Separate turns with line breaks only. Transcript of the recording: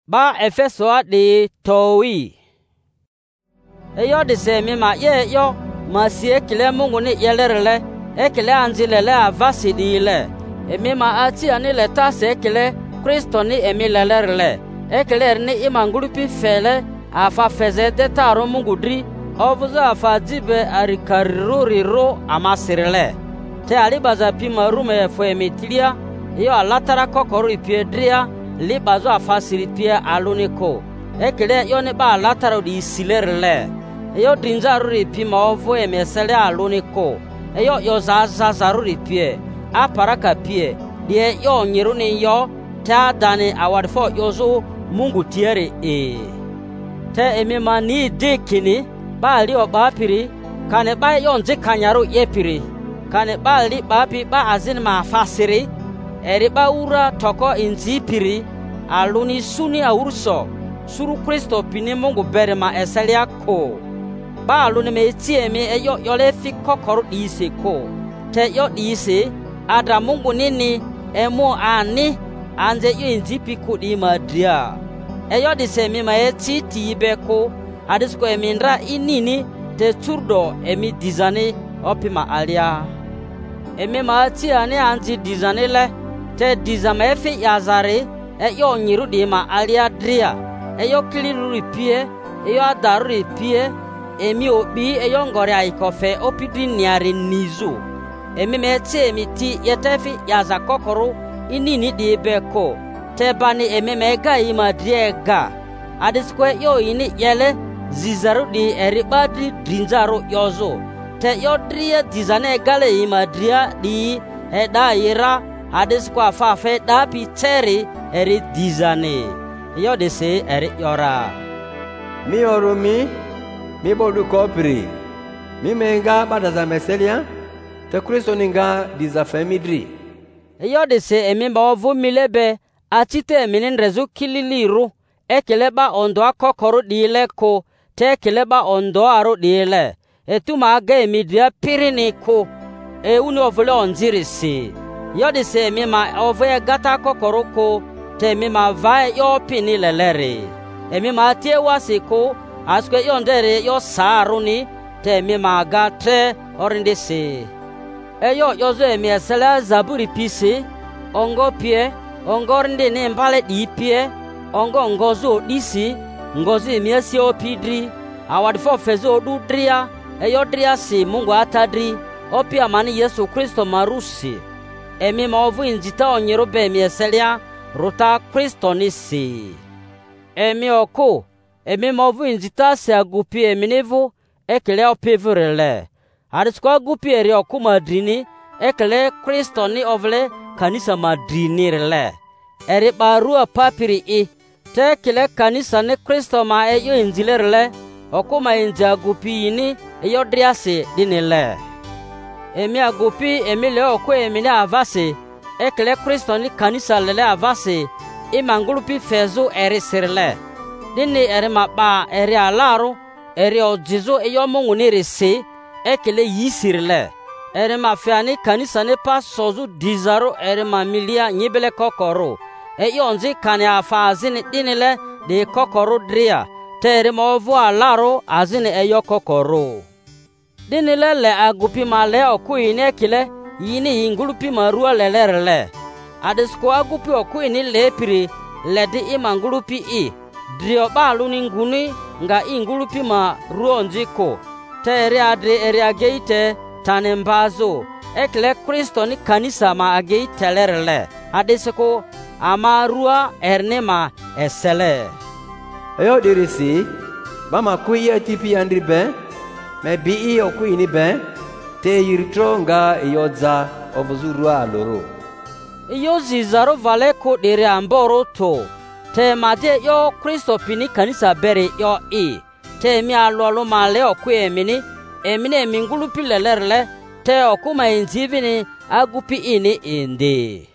ba Efeso de towi. Eyo de se mi ma ye yo ma sie kile Mungu ni yelerele ekele anzilele avasi dile. Emi ma ati ani leta se ekele Kristo ni emi lelerele. Ekele ni imangulupi fele afa feze de taro Mungu dri ovuza afa dibe arikariruro amasirile. Te alibaza pima rume fo emitilia yo alatara kokoru ipiedria libazo afa siripia aluniko. Ekele yo ne ba alatara di isilerele. Eyo drinzaru pima ovo emesele aluniko. Eyo yo zazazaru pie aparaka pie die yo nyiru ni yo ta dani awadfo yozo Mungu tiere te emima ni dikini bali obapiri kane ba yo nje kanyaru yepiri kane bali bapi ba azin ma fasiri eri ba ura toko inzipiri aluni suni aurso suru Kristo pini Mungu bere ma eselia ko ba aluni me tiemi eyo yole fi kokoru ise ko te yo ise ada Mungu nini emo ani anje yo inzipi kudi madria eyo dise mi ma etiti beko adisko emindra inini te turdo emi dizane opima alia emi ma ti ani anji dizane le te dizama efi yazare eyo nyiru di ma alia dria eyo kiliru pie eyo adaru pie emi obi eyo ngore aikofe opidi niare nizo emi meti ti yetefi yaza kokoro inini di beko tebani emi mega imadriega adiskwe yo ini yele zizaru di eribadi drinzaru yozo te yodrie dizane gale imadria di edaira adiskwa fafe dapi teri eri dizane yodese eri yora
mi orumi mi bodu kopri mi menga badaza meselia te Kristo ninga dizafemidri
yodese emi bawo milebe atite minin rezu kililiru ekeleba ondo akokoru dile ko te keleba ondo aru dile etuma aga emidia pirini ko uni ovule onzirisi yodese emi ma ovue gata kokoru ko te emi ma vae yo pini leleri emi ma tie wasi ko askwe yondere yo saruni te emi ma aga tre orindisi eyo yozo emi esele zaburi pisi ongo pie ongo rinde ne mbale di pie ongo ngozo disi ngozi miesi opidri awadfo fezo dudria eyo dria si Mungu atadri opia mani Yesu Kristo marusi emi maovu injita onyiru be mieselia ruta Kristo nisi emi oko emi maovu injita se agupi eminivu ekele opivurele adisko agupi eri okumadrini ekele Kristo ni ovle kanisa madrinirele eri barua papiri te kile kanisa ni Kristo ma eyo injilerele okuma injagupi ini eyo driase dinile emi agupi emile okwe emine avase ekele Kristo ni kanisa lele avase imangulupi fezu eri sirle dini eri mapa eri alaru eri ojizu eyo Mungu nirisi ekele yisirle eri mafiani kanisa ne pa sozu dizaru eri mamilia nyibele kokoro eyo nzi kane afa azini dinile de kokoro dria tere movu alaro azini eyo kokoro dinile le agupi male okuine kile yini ingulupi marua lelerele adisko agupi okuini lepiri ledi imangulupi drio balu ninguni nga ingulupi ma ruonjiko tere adri eri ageite tanembazo ekle Kristo ni kanisa ma ageite lerele adisiko amarua ernema esele
eyo dirisi bama kuye tipi andri ben me bi okuini ben te yirtro nga yoza ovuzurua loro
yo zizaro vale ko dere amboro to te made yo Kristo pini kanisa bere yo te mi alolo male okwe emine mingulu pilelerle te okuma injivini agupi ini inde